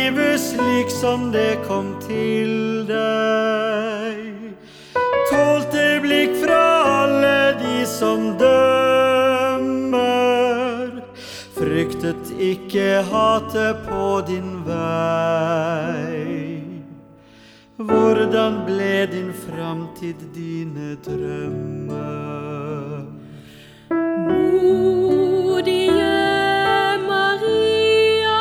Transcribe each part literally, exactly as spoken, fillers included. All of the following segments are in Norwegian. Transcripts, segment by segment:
livet slik som det kom til deg. Tålte blikk fra alle de som dømmer, fryktet ikke hatet på din vei. Hvordan ble din framtid, dine drømmer? Modige Maria,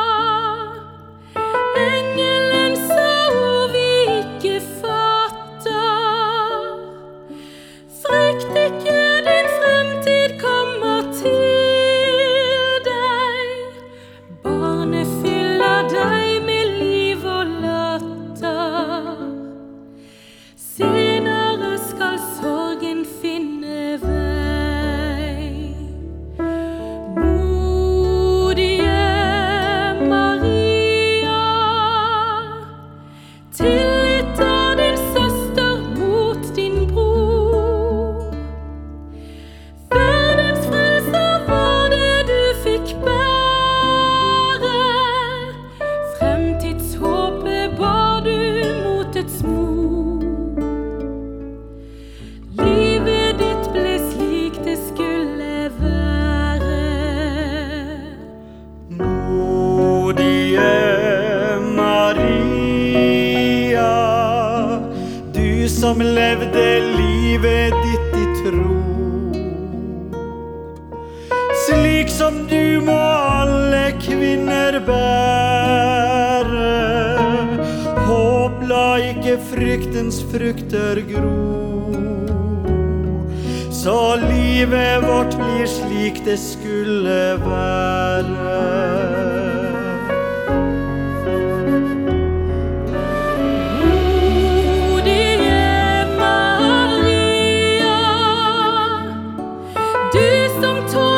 engelen sa ord vi ikke fatter. Frykt ikke, din fremtid kommer til deg. Barnet fyller deg med liv og latter. Senere skal sorgen finne vei. Modige Maria, tillit av din søster mot din bror. Verdens frelser var det du fikk bære. Fremtidshåpet bar du mot et smor. Livet ditt ble slik det skulle være. Modige Maria, du som levde livet ditt i tro. Slik som du må alle kvinner bære. Håp, la ikke fryktens frukter gro. Så livet vårt blir slik det skulle være. Modige Maria, du som tåler